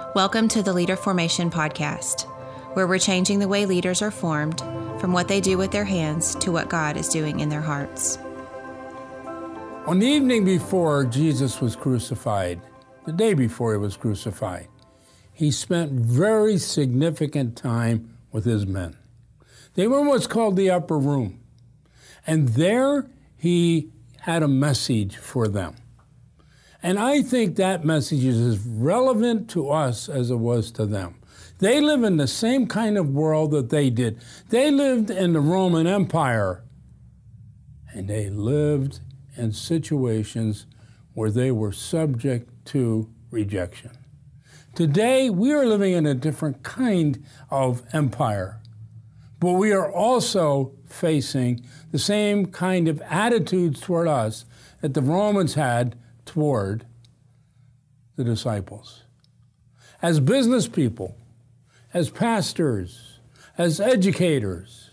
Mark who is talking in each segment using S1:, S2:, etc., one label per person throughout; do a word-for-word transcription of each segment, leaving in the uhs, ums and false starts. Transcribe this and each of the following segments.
S1: Welcome to the Leader Formation Podcast, where we're changing the way leaders are formed from what they do with their hands to what God is doing in their hearts.
S2: On the evening before Jesus was crucified, the day before he was crucified, he spent very significant time with his men. They were in what's called the upper room. And there he had a message for them. And I think that message is as relevant to us as it was to them. They live in the same kind of world that they did. They lived in the Roman Empire, and they lived in situations where they were subject to rejection. Today, we are living in a different kind of empire, but we are also facing the same kind of attitudes toward us that the Romans had toward the disciples. As business people, as pastors, as educators,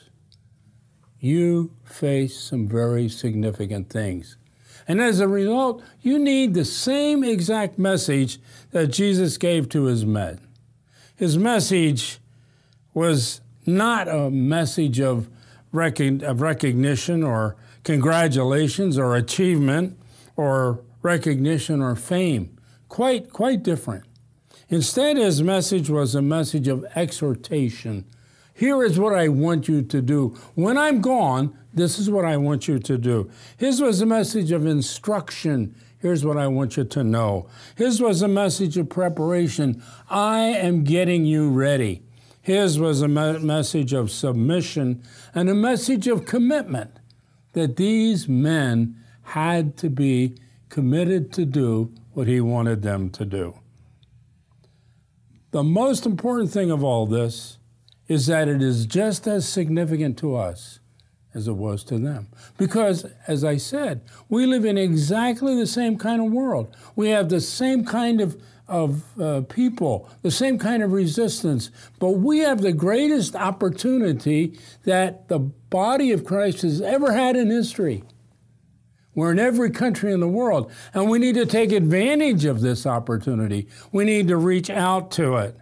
S2: you face some very significant things. And as a result, you need the same exact message that Jesus gave to his men. His message was not a message of, rec- of recognition or congratulations or achievement or recognition or fame. Quite, quite different. Instead, his message was a message of exhortation. Here is what I want you to do. When I'm gone, this is what I want you to do. His was a message of instruction. Here's what I want you to know. His was a message of preparation. I am getting you ready. His was a me- message of submission and a message of commitment that these men had to be committed to do what he wanted them to do. The most important thing of all this is that it is just as significant to us as it was to them. Because, as I said, we live in exactly the same kind of world. We have the same kind of, of uh, people, the same kind of resistance, but we have the greatest opportunity that the body of Christ has ever had in history. We're in every country in the world, and we need to take advantage of this opportunity. We need to reach out to it.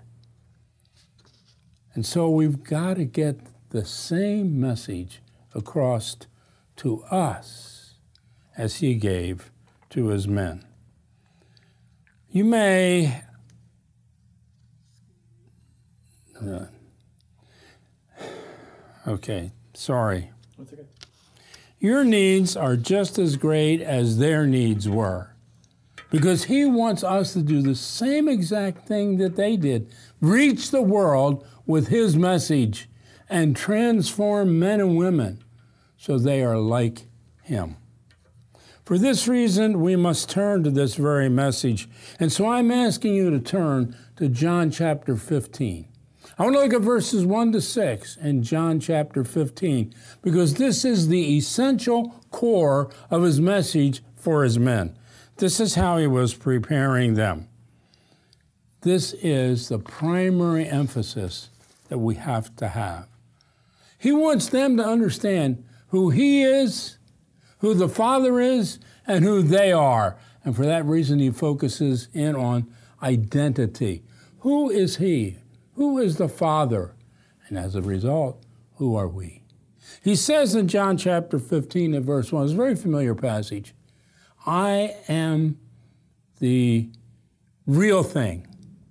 S2: And so we've got to get the same message across to us as he gave to his men. You may... Uh, okay, sorry.
S3: That's okay.
S2: Your needs are just as great as their needs were, because he wants us to do the same exact thing that they did, reach the world with his message and transform men and women so they are like him. For this reason, we must turn to this very message. And so I'm asking you to turn to John chapter fifteen. I want to look at verses one to six in John chapter fifteen, because this is the essential core of his message for his men. This is how he was preparing them. This is the primary emphasis that we have to have. He wants them to understand who he is, who the Father is, and who they are. And for that reason, he focuses in on identity. Who is he? Who is the Father? And as a result, who are we? He says in John chapter fifteen and verse one, it's a very familiar passage, I am the real thing.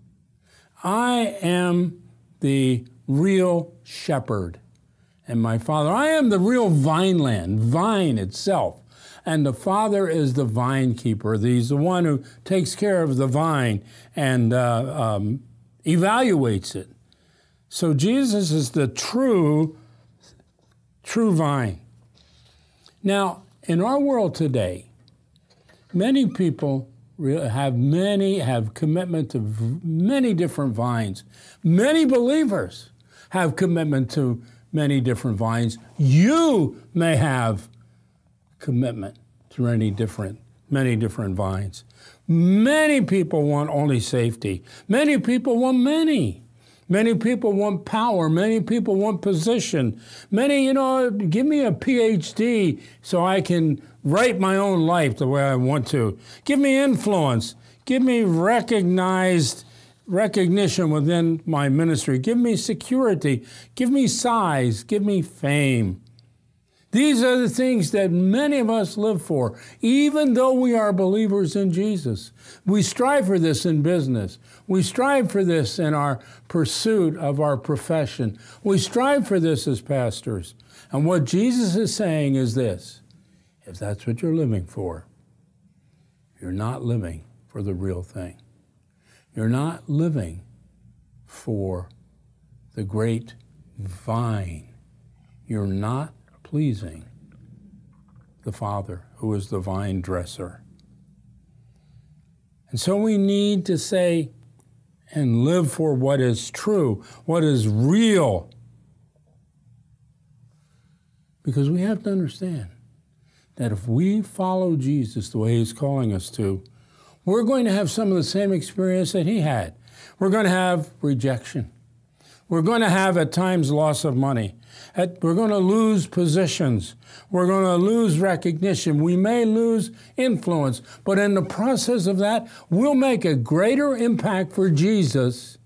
S2: I am the real shepherd. And my Father, I am the real vineland, vine itself. And the Father is the vine keeper. He's the one who takes care of the vine and uh, um, evaluates it. So Jesus is the true, true vine. Now, in our world today, many people have many, have commitment to many different vines. Many believers have commitment to many different vines. You may have commitment to many different, many different vines. Many people want only safety. Many people want many. Many people want power. Many people want position. Many, you know, give me a P H D so I can write my own life the way I want to. Give me influence. Give me recognized recognition within my ministry. Give me security. Give me size. Give me fame. These are the things that many of us live for, even though we are believers in Jesus. We strive for this in business. We strive for this in our pursuit of our profession. We strive for this as pastors. And what Jesus is saying is this: if that's what you're living for, you're not living for the real thing. You're not living for the great vine. You're not pleasing the Father, who is the vine dresser. And so we need to say and live for what is true, what is real. Because we have to understand that if we follow Jesus the way He's calling us to, we're going to have some of the same experience that He had. We're going to have rejection. We're going to have, at times, loss of money. At, we're going to lose positions. We're going to lose recognition. We may lose influence. But in the process of that, we'll make a greater impact for Jesus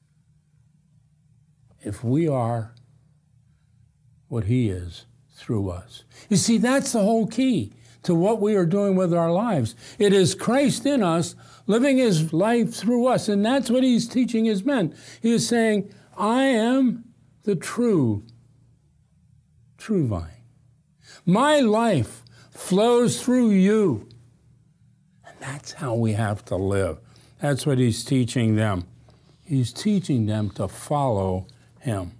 S2: if we are what He is through us. You see, that's the whole key to what we are doing with our lives. It is Christ in us, living His life through us. And that's what He's teaching His men. He is saying, I am the true, true vine. My life flows through you. And that's how we have to live. That's what He's teaching them. He's teaching them to follow Him.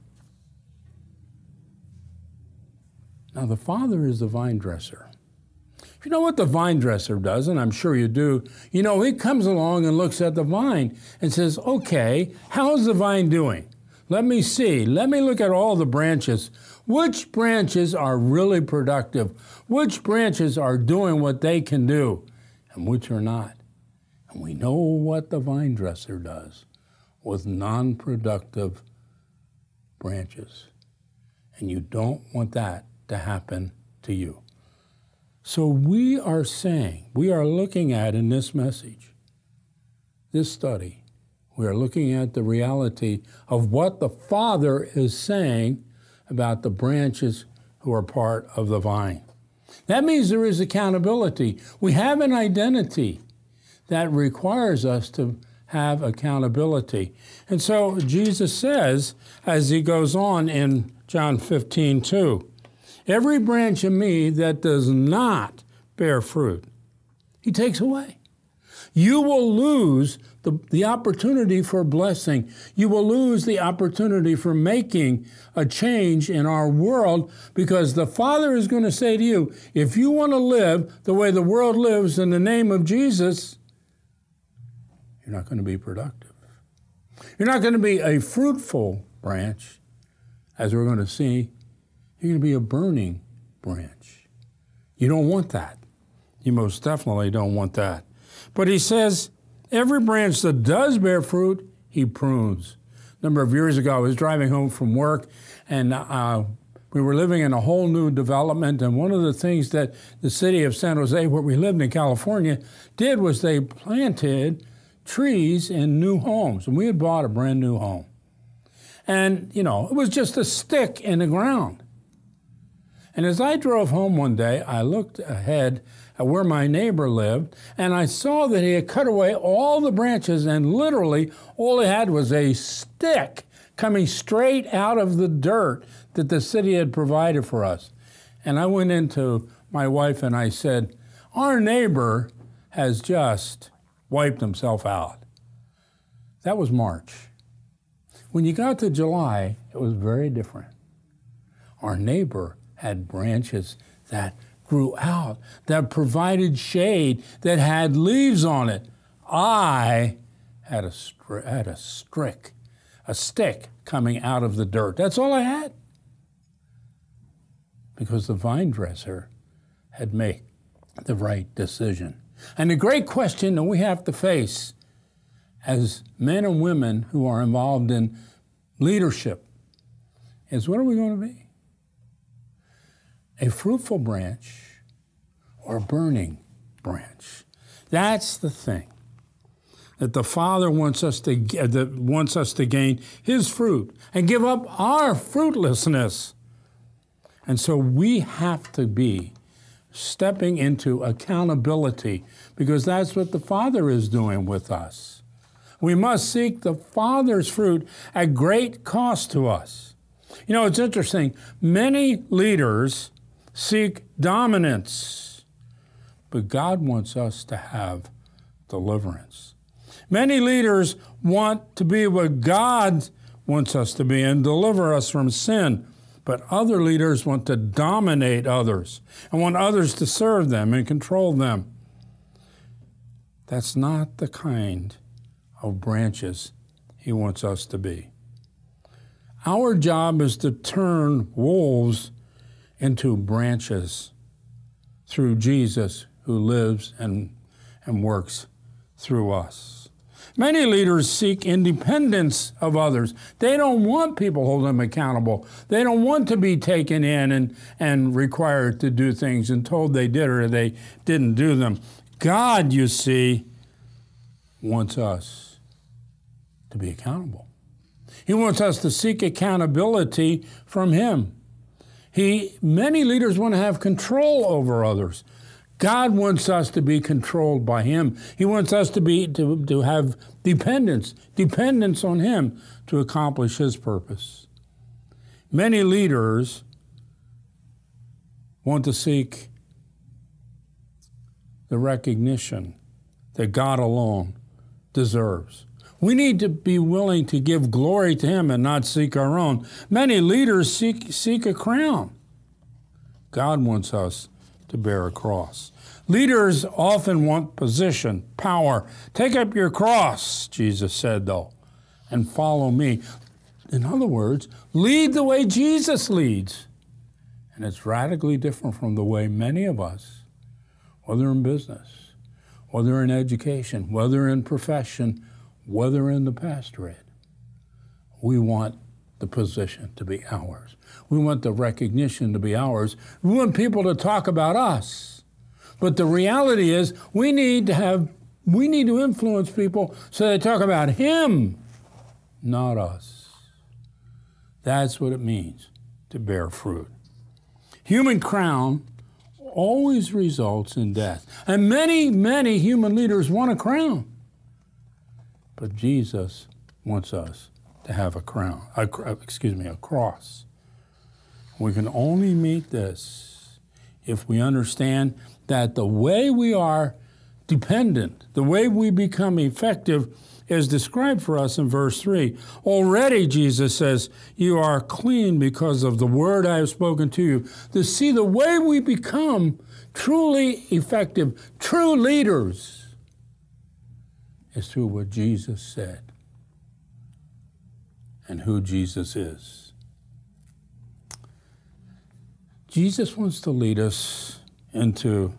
S2: Now, the Father is the vine dresser. You know what the vine dresser does, and I'm sure you do. You know, He comes along and looks at the vine and says, okay, how's the vine doing? Let me see. Let me look at all the branches. Which branches are really productive? Which branches are doing what they can do? And which are not? And we know what the vine dresser does with non-productive branches. And you don't want that to happen to you. So we are saying, we are looking at in this message, this study, we are looking at the reality of what the Father is saying about the branches who are part of the vine. That means there is accountability. We have an identity that requires us to have accountability. And so Jesus says, as He goes on in John fifteen two, every branch in me that does not bear fruit, He takes away. You will lose the, the opportunity for blessing. You will lose the opportunity for making a change in our world, because the Father is going to say to you, if you want to live the way the world lives in the name of Jesus, you're not going to be productive. You're not going to be a fruitful branch, as we're going to see. You're going to be a burning branch. You don't want that. You most definitely don't want that. But He says, every branch that does bear fruit, He prunes. A number of years ago, I was driving home from work, and uh, we were living in a whole new development. And one of the things that the city of San Jose, where we lived in California, did was they planted trees in new homes. And we had bought a brand new home. And, you know, it was just a stick in the ground. And as I drove home one day, I looked ahead at where my neighbor lived, and I saw that he had cut away all the branches, and literally all he had was a stick coming straight out of the dirt that the city had provided for us. And I went into my wife and I said, our neighbor has just wiped himself out. That was March. When you got to July, it was very different. Our neighbor had branches that grew out, that provided shade, that had leaves on it. I had a, stri- had a strick, a stick coming out of the dirt. That's all I had. Because the vine dresser had made the right decision. And the great question that we have to face as men and women who are involved in leadership is, what are we going to be? A fruitful branch or a burning branch? That's the thing. that the Father wants us to that wants us to gain His fruit and give up our fruitlessness. And so we have to be stepping into accountability, because that's what the Father is doing with us. We must seek the Father's fruit at great cost to us. You know, it's interesting. Many leaders seek dominance, but God wants us to have deliverance. Many leaders want to be what God wants us to be and deliver us from sin, but other leaders want to dominate others and want others to serve them and control them. That's not the kind of branches He wants us to be. Our job is to turn wolves into branches through Jesus, who lives and, and works through us. Many leaders seek independence of others. They don't want people holding them accountable. They don't want to be taken in and, and required to do things and told they did or they didn't do them. God, you see, wants us to be accountable. He wants us to seek accountability from Him. He, many leaders want to have control over others. God wants us to be controlled by Him. He wants us to be to, to have dependence, dependence on Him to accomplish His purpose. Many leaders want to seek the recognition that God alone deserves. We need to be willing to give glory to Him and not seek our own. Many leaders seek, seek a crown. God wants us to bear a cross. Leaders often want position, power. Take up your cross, Jesus said, though, and follow me. In other words, lead the way Jesus leads. And it's radically different from the way many of us, whether in business, whether in education, whether in profession, whether in the pastorate, we want the position to be ours. We want the recognition to be ours. We want people to talk about us. But the reality is we need to have, we need to influence people so they talk about Him, not us. That's what it means to bear fruit. Human crown always results in death. And many, many human leaders want a crown. But Jesus wants us to have a crown, a, excuse me, a cross. We can only meet this if we understand that the way we are dependent, the way we become effective, is described for us in verse three. Already, Jesus says, you are clean because of the word I have spoken to you. To see the way we become truly effective, true leaders, is through what Jesus said and who Jesus is. Jesus wants to lead us into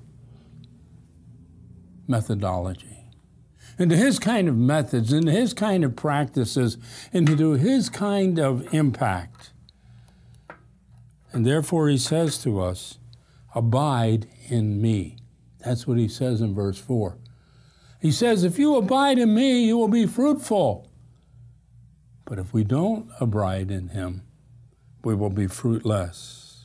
S2: methodology, into His kind of methods, into His kind of practices, into His kind of impact. And therefore He says to us, abide in me. That's what He says in verse four. He says, if you abide in me, you will be fruitful. But if we don't abide in Him, we will be fruitless.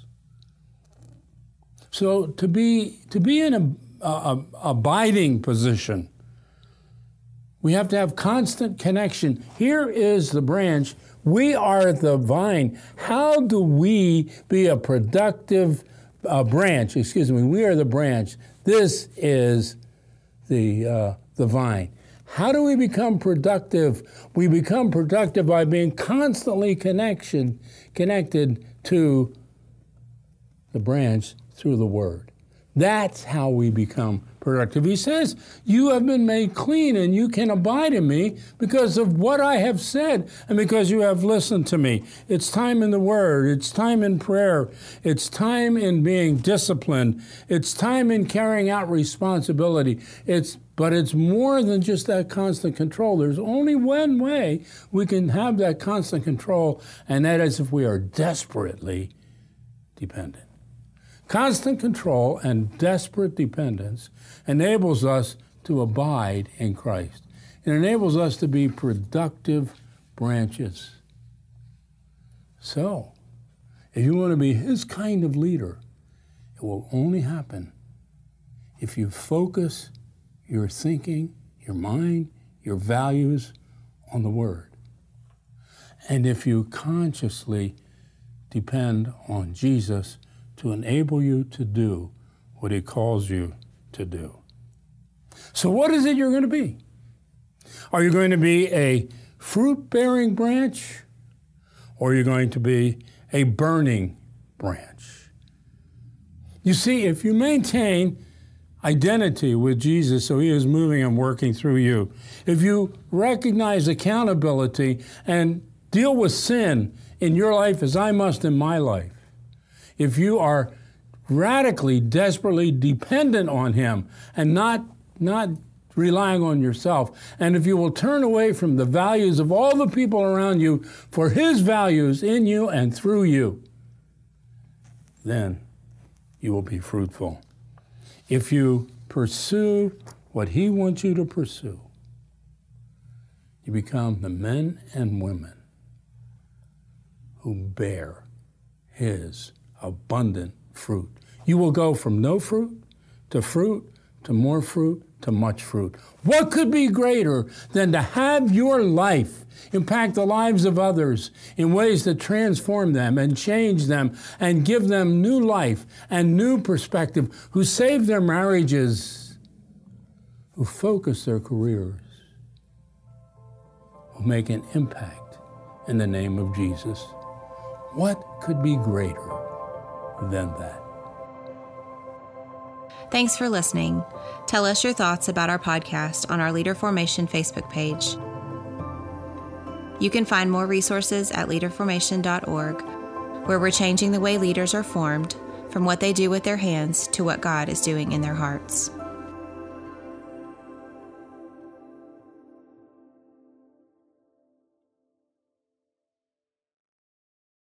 S2: So to be to be in a, a, a abiding position, we have to have constant connection. Here is the branch. We are the vine. How do we be a productive uh, branch? Excuse me. We are the branch. This is the uh, the vine. How do we become productive? We become productive by being constantly connection, connected to the branch through the Word. That's how we become productive. He says, you have been made clean and you can abide in me because of what I have said and because you have listened to me. It's time in the Word. It's time in prayer. It's time in being disciplined. It's time in carrying out responsibility. It's But it's more than just that constant control. There's only one way we can have that constant control, and that is if we are desperately dependent. Constant control and desperate dependence enables us to abide in Christ. It enables us to be productive branches. So, if you want to be his kind of leader, it will only happen if you focus your thinking, your mind, your values on the Word. And if you consciously depend on Jesus to enable you to do what he calls you to do. So what is it you're going to be? Are you going to be a fruit-bearing branch, or are you going to be a burning branch? You see, if you maintain identity with Jesus, so he is moving and working through you, if you recognize accountability and deal with sin in your life as I must in my life, if you are radically, desperately dependent on him and not, not relying on yourself, and if you will turn away from the values of all the people around you for his values in you and through you, then you will be fruitful. If you pursue what he wants you to pursue, you become the men and women who bear his abundant fruit. You will go from no fruit to fruit to more fruit to much fruit. What could be greater than to have your life impact the lives of others in ways that transform them and change them and give them new life and new perspective, who save their marriages, who focus their careers, who make an impact in the name of Jesus? What could be greater than that?
S1: Thanks for listening. Tell us your thoughts about our podcast on our Leader Formation Facebook page. You can find more resources at leader formation dot org, where we're changing the way leaders are formed from what they do with their hands to what God is doing in their hearts.